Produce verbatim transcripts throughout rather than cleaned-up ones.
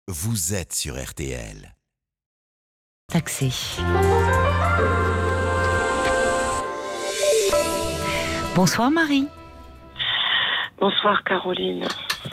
vous êtes sur R T L. Taxé. Bonsoir Marie. Bonsoir Caroline.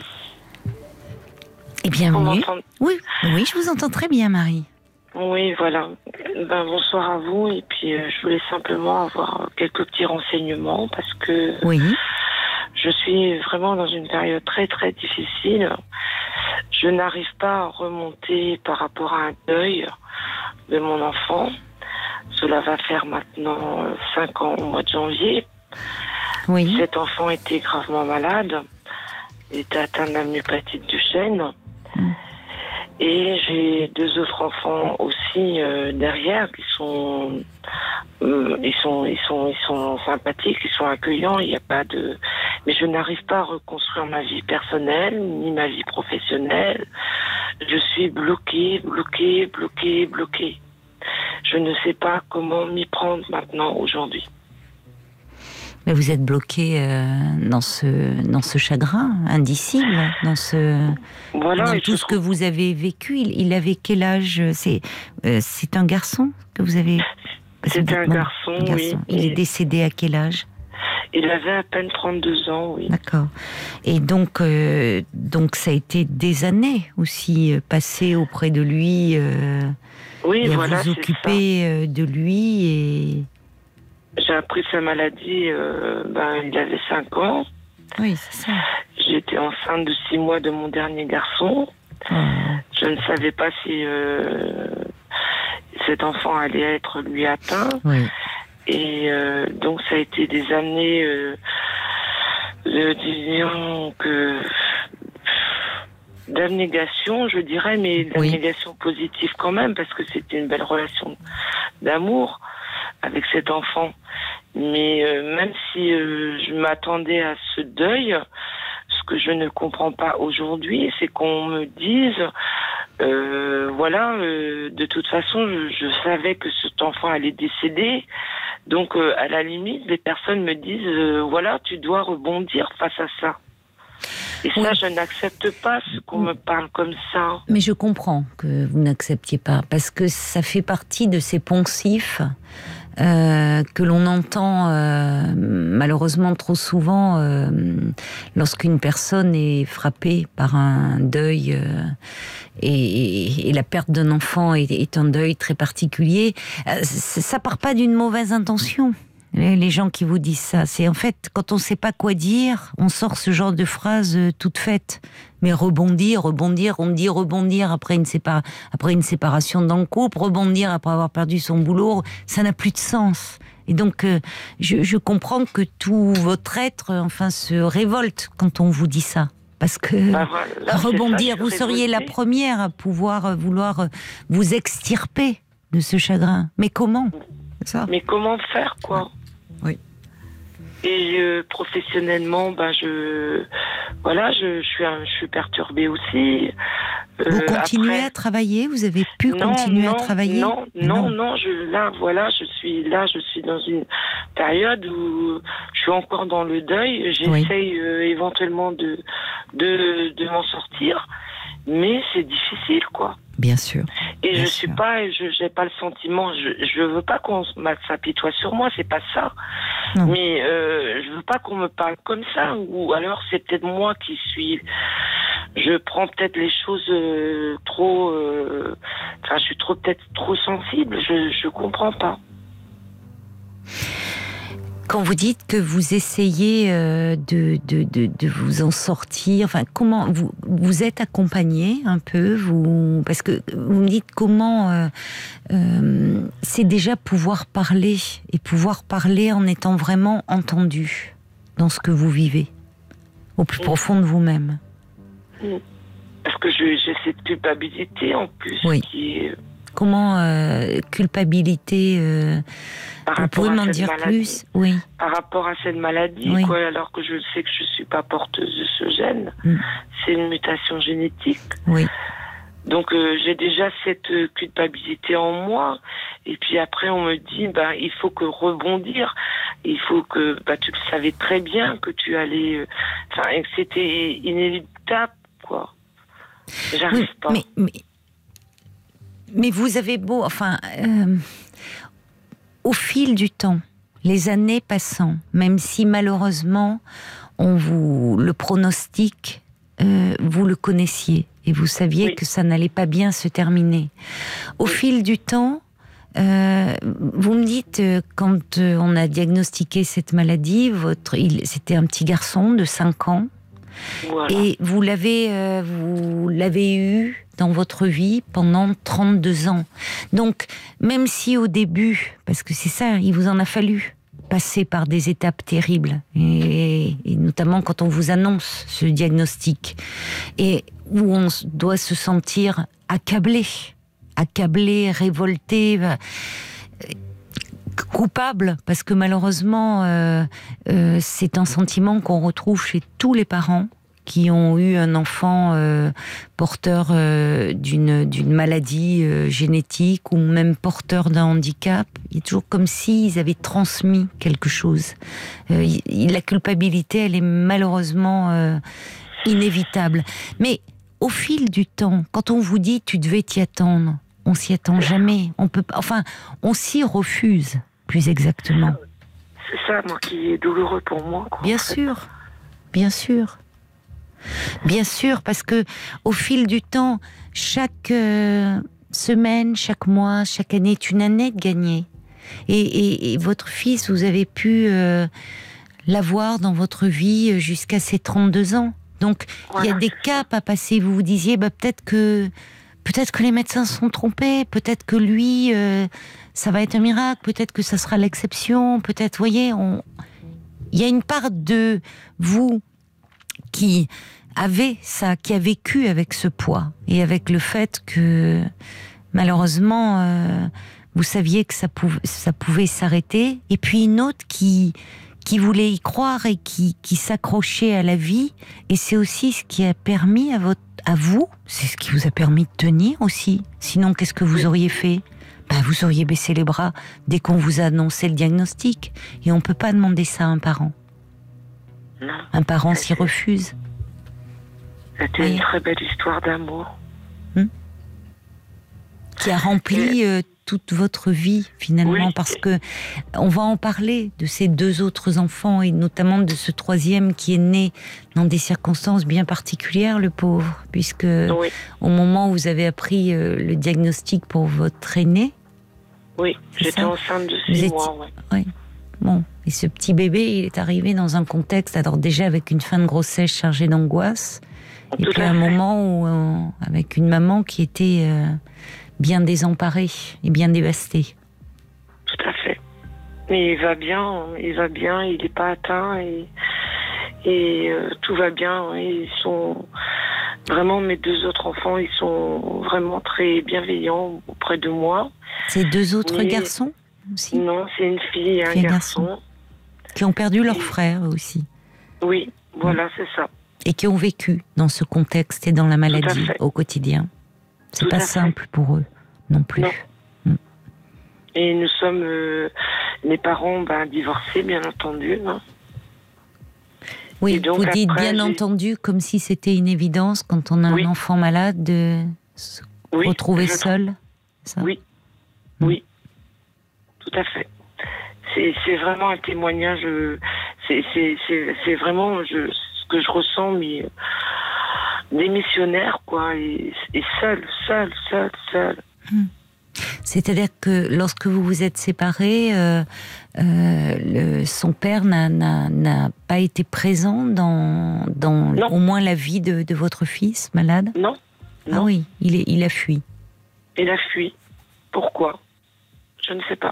Et bienvenue. Oui, oui, je vous entends très bien Marie. Oui, voilà. Ben, bonsoir à vous. Et puis, euh, je voulais simplement avoir quelques petits renseignements parce que oui. je suis vraiment dans une période très, très difficile. Je n'arrive pas à remonter par rapport à un deuil de mon enfant. Cela va faire maintenant cinq ans au mois de janvier. Oui. Cet enfant était gravement malade. Il était atteint de la myopathe du chêne. Mm. Et j'ai deux autres enfants aussi euh, derrière qui sont, euh, ils sont, ils sont, ils sont sympathiques, ils sont accueillants. Il n'y a pas de, mais je n'arrive pas à reconstruire ma vie personnelle ni ma vie professionnelle. Je suis bloquée, bloquée, bloquée, bloquée. Je ne sais pas comment m'y prendre maintenant aujourd'hui. Mais vous êtes bloqué euh, dans ce dans ce chagrin indicible, dans ce voilà, dans tout ce trouve... que vous avez vécu. Il, il avait quel âge? C'est euh, c'est un garçon que vous avez. C'est un, bon, garçon, un garçon, oui. Il est décédé à quel âge? Il avait à peine trente-deux ans, oui. D'accord. Et donc euh, donc ça a été des années aussi euh, passées auprès de lui. Euh, oui, et à voilà, vous occuper euh, de lui et. J'ai appris sa maladie, euh, ben, il avait cinq ans. Oui, c'est ça. J'étais enceinte de six mois de mon dernier garçon. Oh. Je ne savais pas si euh, cet enfant allait être lui atteint. Oui. Et euh, donc ça a été des années, euh, de, disons que d'abnégation, je dirais, mais d'abnégation oui. positive quand même, parce que c'était une belle relation d'amour avec cet enfant. Mais euh, même si euh, je m'attendais à ce deuil, ce que je ne comprends pas aujourd'hui, c'est qu'on me dise, euh, voilà, euh, de toute façon, je, je savais que cet enfant allait décéder. Donc, euh, à la limite, les personnes me disent, euh, voilà, tu dois rebondir face à ça. Et ça, oui. Je n'accepte pas ce qu'on me parle comme ça. Mais je comprends que vous n'acceptiez pas, parce que ça fait partie de ces poncifs euh, que l'on entend euh, malheureusement trop souvent euh, lorsqu'une personne est frappée par un deuil euh, et, et, et la perte d'un enfant est, est un deuil très particulier. Euh, ça part pas d'une mauvaise intention. Les gens qui vous disent ça, c'est en fait quand on ne sait pas quoi dire, on sort ce genre de phrases euh, toutes faites. Mais rebondir, rebondir, on dit rebondir après une, sépa- après une séparation dans le couple, rebondir après avoir perdu son boulot, ça n'a plus de sens. Et donc, euh, je, je comprends que tout votre être, enfin, se révolte quand on vous dit ça. Parce que bah voilà, rebondir, ça, vous seriez la première à pouvoir vouloir vous extirper de ce chagrin. Mais comment ça Mais comment faire, quoi? Oui. Et euh, professionnellement, ben je, voilà, je, je suis, un, je suis perturbée aussi. Euh, vous continuez après... à travailler? Vous avez pu non, continuer non, à travailler? Non, non, non, non. Je, là, voilà, je suis là, je suis dans une période où je suis encore dans le deuil. J'essaye oui. euh, éventuellement de, de, de m'en sortir, mais c'est difficile, quoi. Bien sûr. Et bien je sûr. suis pas, je j'ai pas le sentiment, je je veux pas qu'on s'apitoie sur moi, c'est pas ça. Non. Mais euh, je veux pas qu'on me parle comme ça, ou alors c'est peut-être moi qui suis, je prends peut-être les choses euh, trop, euh, enfin je suis trop peut-être trop sensible, je je comprends pas. Quand vous dites que vous essayez euh, de, de, de, de vous en sortir, enfin, comment vous, vous êtes accompagné un peu, vous, parce que vous me dites comment euh, euh, c'est déjà pouvoir parler et pouvoir parler en étant vraiment entendu dans ce que vous vivez, au plus mmh. profond de vous-même. Mmh. Parce que je, j'ai cette culpabilité en plus oui. qui est... Comment euh, culpabilité euh, vous pouvez m'en dire maladie, plus? Oui. Par rapport à cette maladie, oui. quoi, alors que je sais que je suis pas porteuse de ce gène, mm. c'est une mutation génétique. Oui. Donc euh, j'ai déjà cette euh, culpabilité en moi. Et puis après on me dit, bah il faut que rebondir. Il faut que, bah tu le savais très bien que tu allais, enfin euh, que c'était inéluctable, quoi. J'arrive oui, pas. Mais, mais, mais vous avez beau, enfin, euh, au fil du temps, les années passant, même si malheureusement on vous le pronostique, euh, vous le connaissiez et vous saviez oui. que ça n'allait pas bien se terminer. Au oui. fil du temps, euh, vous me dites, euh, quand euh, on a diagnostiqué cette maladie, votre, il, c'était un petit garçon de cinq ans, voilà. et vous l'avez, euh, vous l'avez eu dans votre vie pendant trente-deux ans. Donc, même si au début, parce que c'est ça, il vous en a fallu passer par des étapes terribles, et, et notamment quand on vous annonce ce diagnostic, et où on doit se sentir accablé, accablé, révolté, coupable, parce que malheureusement, euh, euh, c'est un sentiment qu'on retrouve chez tous les parents qui ont eu un enfant euh, porteur euh, d'une, d'une maladie euh, génétique ou même porteur d'un handicap. Il est toujours comme s'ils avaient transmis quelque chose. Euh, il, la culpabilité, elle est malheureusement euh, inévitable. Mais au fil du temps, quand on vous dit « tu devais t'y attendre », on s'y attend jamais. On peut, enfin, on s'y refuse, plus exactement. C'est ça, moi, qui est douloureux pour moi. Quoi, bien en fait. sûr, bien sûr. Bien sûr, parce que au fil du temps, chaque euh, semaine, chaque mois, chaque année est une année de gagner. Et, et, et votre fils, vous avez pu euh, l'avoir dans votre vie jusqu'à ses trente-deux ans. Donc, voilà, il y a des caps à passer. Vous vous disiez, bah, peut-être que peut-être que les médecins se sont trompés, peut-être que lui, euh, ça va être un miracle, peut-être que ça sera l'exception, peut-être, voyez, on... il y a une part de vous qui avait ça, qui a vécu avec ce poids et avec le fait que malheureusement euh, vous saviez que ça pouvait, ça pouvait s'arrêter, et puis une autre qui qui voulait y croire et qui qui s'accrochait à la vie, et c'est aussi ce qui a permis à votre à vous, c'est ce qui vous a permis de tenir aussi. Sinon, qu'est-ce que vous auriez fait? Ben, vous auriez baissé les bras dès qu'on vous a annoncé le diagnostic, et on peut pas demander ça à un parent. Non. Un parent s'y refuse. C'était oui. une très belle histoire d'amour. Hum. Qui a rempli euh, toute votre vie, finalement, oui. parce que on va en parler de ces deux autres enfants, et notamment de ce troisième qui est né dans des circonstances bien particulières, le pauvre, puisque oui. au moment où vous avez appris euh, le diagnostic pour votre aîné... Oui, j'étais ça enceinte de six étiez... mois, oui. oui. Bon, et ce petit bébé, il est arrivé dans un contexte, alors déjà avec une fin de grossesse chargée d'angoisse, et Tout puis un moment où, euh, avec une maman qui était euh, bien désemparée et bien dévastée. Tout à fait. Mais il va bien, il va bien, il n'est pas atteint, et, et euh, tout va bien. Ils sont vraiment, mes deux autres enfants, ils sont vraiment très bienveillants auprès de moi. Ces deux autres Mais... garçons aussi? Non, c'est une fille et un garçon. garçon. Qui ont perdu leur et... frère aussi. Oui, voilà, mmh. c'est ça. Et qui ont vécu dans ce contexte et dans la maladie au quotidien. C'est Tout pas simple fait. Pour eux non plus. Non. Mmh. Et nous sommes, euh, mes parents, ben, divorcés, bien entendu. Hein. Oui, donc, vous dites après, bien j'ai... entendu, comme si c'était une évidence quand on a oui. un enfant malade de se oui, retrouver seul. Ça oui, mmh. oui. Tout à fait. C'est, c'est vraiment un témoignage. C'est, c'est, c'est, c'est vraiment je, ce que je ressens, mais des missionnaires, quoi, et, et seul, seul, seul, seul. Hum. C'est-à-dire que lorsque vous vous êtes séparés, euh, euh, le, son père n'a, n'a, n'a pas été présent dans, dans au moins la vie de, de votre fils malade? Non. Ah non. oui, il, est, il a fui. Il a fui. Pourquoi? Je ne sais pas.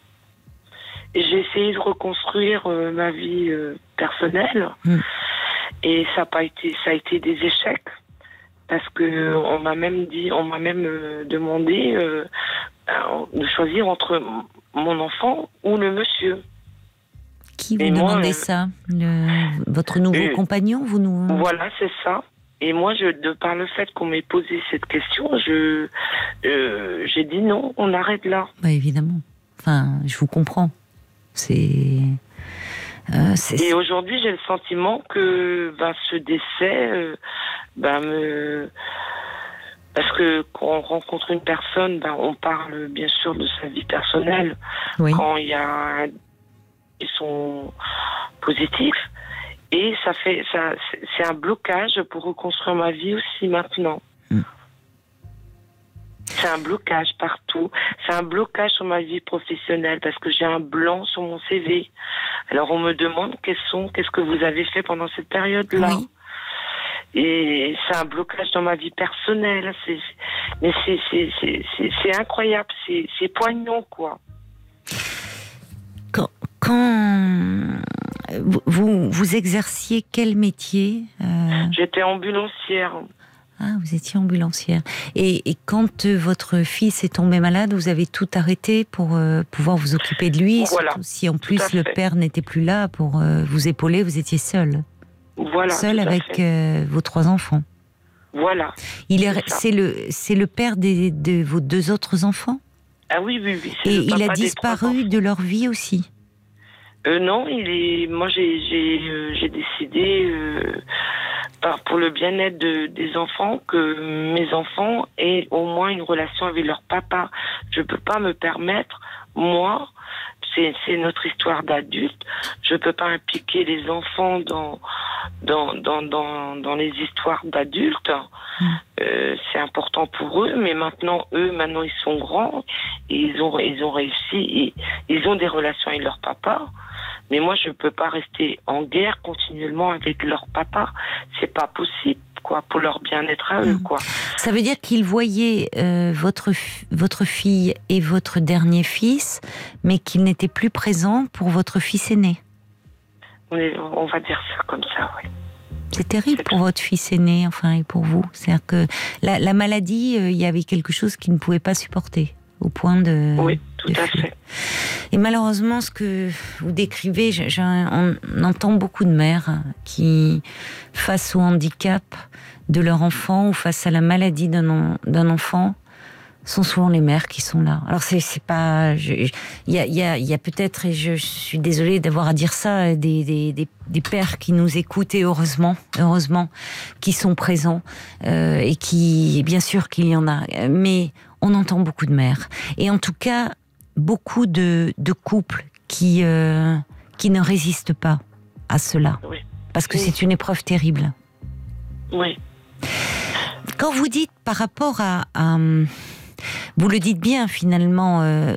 Et j'ai essayé de reconstruire euh, ma vie euh, personnelle, mmh. et ça a pas été, ça a été des échecs, parce que on m'a même dit, on m'a même euh, demandé euh, de choisir entre mon enfant ou le monsieur. Qui vous demandait euh, ça? Le, votre nouveau euh, compagnon, vous nous... Voilà, c'est ça. Et moi, je, de par le fait qu'on m'ait posé cette question, je, euh, j'ai dit non, on arrête là. Bah évidemment. Enfin, je vous comprends. C'est, euh, c'est... Et aujourd'hui, j'ai le sentiment que bah, ce décès euh, bah, me, Parce que quand on rencontre une personne, ben, on parle bien sûr de sa vie personnelle. Oui. Quand il y a ils sont positifs. Et ça fait, ça, c'est un blocage pour reconstruire ma vie aussi maintenant. Mm. C'est un blocage partout. C'est un blocage sur ma vie professionnelle parce que j'ai un blanc sur mon C V. Alors on me demande quels sont, qu'est-ce que vous avez fait pendant cette période-là. Oui. Et c'est un blocage dans ma vie personnelle. C'est, mais c'est, c'est, c'est, c'est, c'est incroyable. C'est, c'est poignant, quoi. Quand, quand vous, vous exerciez quel métier euh... J'étais ambulancière. Ah, vous étiez ambulancière. Et, et quand euh, votre fils est tombé malade, vous avez tout arrêté pour euh, pouvoir vous occuper de lui. Voilà. Si en plus le père n'était plus là pour euh, vous épauler, vous étiez seule. Voilà. Seule avec euh, vos trois enfants. Voilà. Il est, c'est le, c'est le père des, de vos deux autres enfants. Ah oui, oui, oui. Et il a disparu de leur vie aussi. Euh, non, il est. Moi, j'ai, j'ai, euh, j'ai décidé, euh, par, pour le bien-être de, des enfants, que mes enfants aient au moins une relation avec leur papa. Je peux pas me permettre, moi, c'est, c'est notre histoire d'adulte. Je peux pas impliquer les enfants dans, dans, dans, dans, dans les histoires d'adultes. Mmh. Euh, c'est important pour eux, mais maintenant, eux, maintenant, ils sont grands, et ils ont, ils ont réussi, et ils ont des relations avec leur papa. Mais moi, je ne peux pas rester en guerre continuellement avec leur papa. C'est pas possible, quoi, pour leur bien-être à eux, quoi. Ça veut dire qu'ils voyaient euh, votre, votre fille et votre dernier fils, mais qu'ils n'étaient plus présents pour votre fils aîné. On, est, on va dire ça comme ça, oui. C'est terrible pour votre fils aîné, enfin, et pour vous. C'est-à-dire que la, la maladie, euh, il y avait quelque chose qu'il ne pouvait pas supporter, au point de... Oui, tout à fait. Et malheureusement, ce que vous décrivez, je, je, on entend beaucoup de mères qui, face au handicap de leur enfant ou face à la maladie d'un, d'un enfant, sont souvent les mères qui sont là. Alors c'est, c'est pas, il y a, il y a, il y a peut-être, et je, je suis désolée d'avoir à dire ça, des, des, des, des pères qui nous écoutent et heureusement, heureusement, qui sont présents euh, et qui, bien sûr qu'il y en a, mais on entend beaucoup de mères et en tout cas beaucoup de, de couples qui, euh, qui ne résistent pas à cela, oui. Parce que oui. C'est une épreuve terrible. Oui. Quand vous dites par rapport à, à vous le dites bien finalement euh,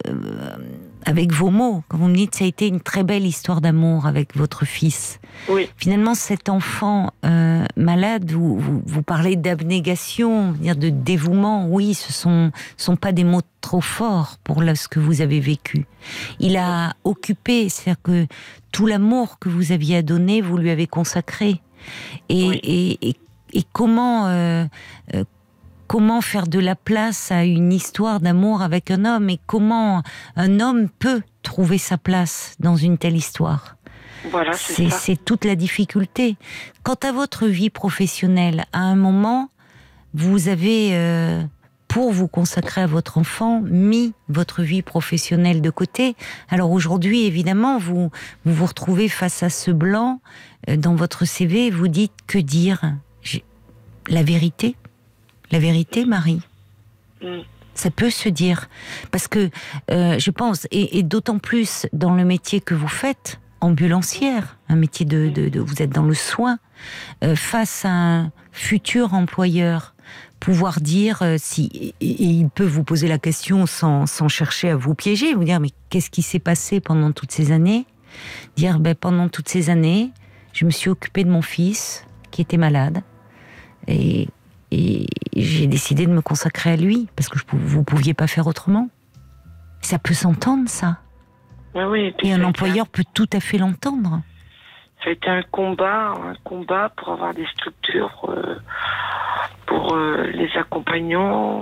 avec vos mots, quand vous me dites ça a été une très belle histoire d'amour avec votre fils. Oui. Finalement, cet enfant euh, malade, vous, vous, vous parlez d'abnégation, dire de dévouement. Oui, ce sont sont pas des mots trop forts pour là, ce que vous avez vécu. Il a occupé, c'est-à-dire que tout l'amour que vous aviez à donner, vous lui avez consacré. Et, oui. et, et, et comment euh, euh, Comment faire de la place à une histoire d'amour avec un homme et comment un homme peut trouver sa place dans une telle histoire. Voilà, c'est, c'est, ça. c'est toute la difficulté. Quant à votre vie professionnelle, à un moment, vous avez, euh, pour vous consacrer à votre enfant, mis votre vie professionnelle de côté. Alors aujourd'hui, évidemment, vous vous, vous retrouvez face à ce blanc euh, dans votre C V et vous dites que dire ? J'ai... La vérité ? La vérité, Marie, mm. ça peut se dire. Parce que, euh, je pense, et, et d'autant plus dans le métier que vous faites, ambulancière, un métier de... de, de vous êtes dans le soin, euh, face à un futur employeur, pouvoir dire, euh, si, et, et il peut vous poser la question sans, sans chercher à vous piéger, vous dire, mais qu'est-ce qui s'est passé pendant toutes ces années ? Dire, ben, pendant toutes ces années, je me suis occupée de mon fils, qui était malade, et... Et j'ai décidé de me consacrer à lui, parce que je, vous ne pouviez pas faire autrement. Ça peut s'entendre, ça. Oui, oui, et, et un employeur un... peut tout à fait l'entendre. Ça a été un combat, un combat pour avoir des structures, euh, pour euh, les accompagnants.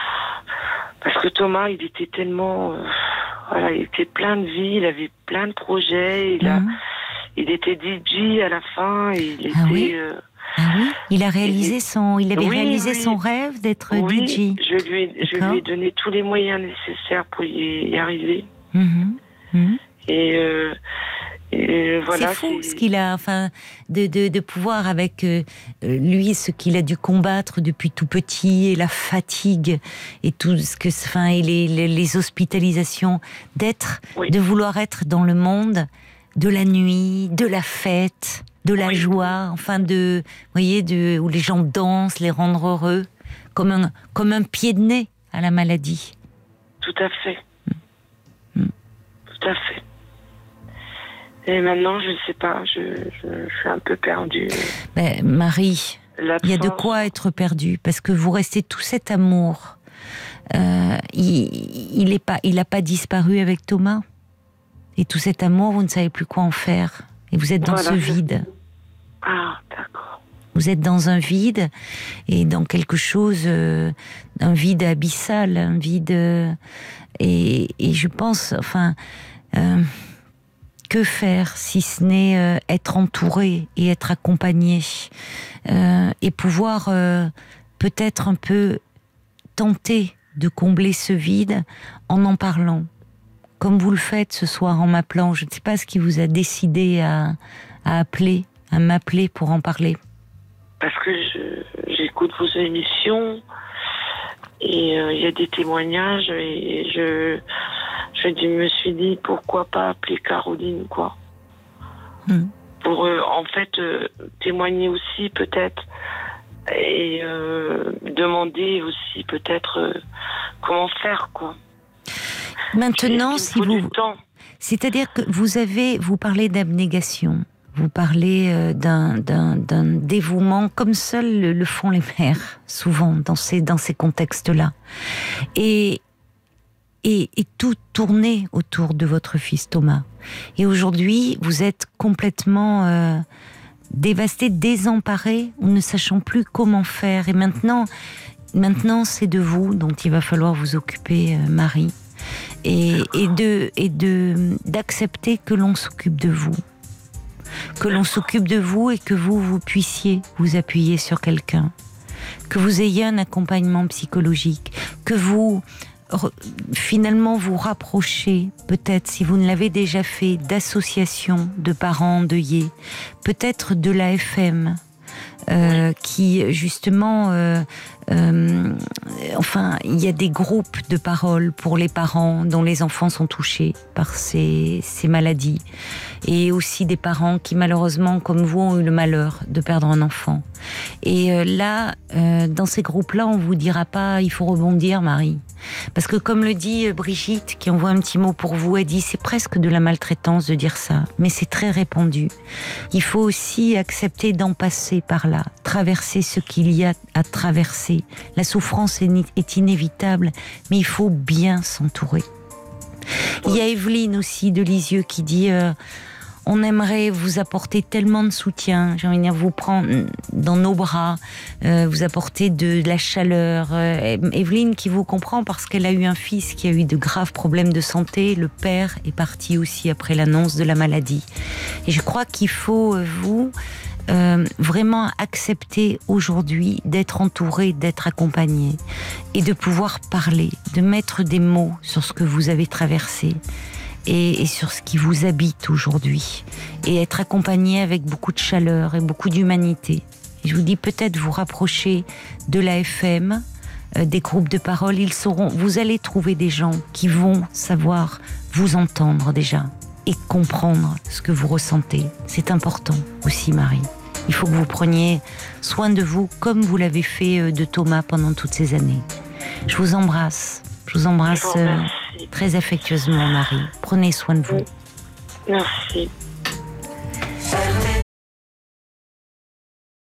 Parce que Thomas, il était tellement... Euh, voilà, il était plein de vie, il avait plein de projets. Il, mmh. a, il était D J à la fin, et il ah était... Oui euh, Ah oui, il a réalisé son, il avait oui, réalisé oui. son rêve d'être oui, D J. Je lui, ai, je lui ai donné tous les moyens nécessaires pour y, y arriver. Mmh. Mmh. Et, euh, Et voilà, c'est fou c'est... ce qu'il a, enfin, de, de, de pouvoir avec euh, lui, ce qu'il a dû combattre depuis tout petit, et la fatigue, et tout ce que, enfin, et les, les, les hospitalisations, d'être, oui. de vouloir être dans le monde de la nuit, de la fête, de la oui. joie, enfin, de, vous voyez, de, où les gens dansent, les rendre heureux, comme un, comme un pied de nez à la maladie. Tout à fait. Mmh. Tout à fait. Et maintenant, je ne sais pas, je, je, je suis un peu perdue. Ben, Marie, il y a de quoi être perdue, parce que vous restez tout cet amour. Euh, il n'a pas, il a pas disparu avec Thomas. Et tout cet amour, vous ne savez plus quoi en faire. Et vous êtes dans voilà, ce vide. Je... Ah, d'accord. Vous êtes dans un vide, et dans quelque chose, euh, un vide abyssal, un vide... Euh, et, et je pense, enfin... Euh, Que faire si ce n'est euh, être entouré et être accompagné euh, et pouvoir euh, peut-être un peu tenter de combler ce vide en en parlant, comme vous le faites ce soir en m'appelant. Je ne sais pas ce qui vous a décidé à, à appeler, à m'appeler pour en parler. Parce que je, j'écoute vos émissions et il euh, y a des témoignages et je... Je me suis dit, pourquoi pas appeler Caroline, quoi. Mmh. Pour, euh, en fait, euh, témoigner aussi, peut-être, et euh, demander aussi, peut-être, euh, comment faire, quoi. Maintenant, si vous... C'est-à-dire que vous avez... Vous parlez d'abnégation. Vous parlez euh, d'un, d'un, d'un dévouement, comme seuls le, le font les mères, souvent, dans ces, dans ces contextes-là. Et... Et, et tout tourner autour de votre fils Thomas. Et aujourd'hui, vous êtes complètement euh, dévasté, désemparé, ne sachant plus comment faire. Et maintenant, maintenant, c'est de vous dont il va falloir vous occuper, euh, Marie, et, et de et de d'accepter que l'on s'occupe de vous, que l'on s'occupe de vous et que vous vous puissiez vous appuyer sur quelqu'un, que vous ayez un accompagnement psychologique, que vous finalement vous rapprocher, peut-être si vous ne l'avez déjà fait, d'associations de parents endeuillés, peut-être de l'A F M, euh, qui justement, euh, euh, enfin, il y a des groupes de parole pour les parents dont les enfants sont touchés par ces, ces maladies, et aussi des parents qui malheureusement, comme vous, ont eu le malheur de perdre un enfant. Et euh, là, euh, dans ces groupes-là, on vous dira pas, il faut rebondir, Marie. Parce que comme le dit Brigitte, qui envoie un petit mot pour vous, elle dit c'est presque de la maltraitance de dire ça, mais c'est très répandu. Il faut aussi accepter d'en passer par là, traverser ce qu'il y a à traverser. La souffrance est inévitable, mais il faut bien s'entourer. Il y a Evelyne aussi de Lisieux qui dit euh, on aimerait vous apporter tellement de soutien, j'ai envie de dire vous prendre dans nos bras, euh, vous apporter de, de la chaleur. Euh, Evelyne qui vous comprend parce qu'elle a eu un fils qui a eu de graves problèmes de santé, le père est parti aussi après l'annonce de la maladie. Et je crois qu'il faut, euh, vous, euh, vraiment accepter aujourd'hui d'être entouré, d'être accompagné et de pouvoir parler, de mettre des mots sur ce que vous avez traversé. Et, et sur ce qui vous habite aujourd'hui, et être accompagné avec beaucoup de chaleur et beaucoup d'humanité. Et je vous dis peut-être vous rapprocher de l'A F M, euh, des groupes de parole, ils sauront, vous allez trouver des gens qui vont savoir vous entendre déjà et comprendre ce que vous ressentez. C'est important aussi, Marie. Il faut que vous preniez soin de vous comme vous l'avez fait de Thomas pendant toutes ces années. Je vous embrasse. Je vous embrasse euh, très affectueusement, Marie. Prenez soin de vous. Merci.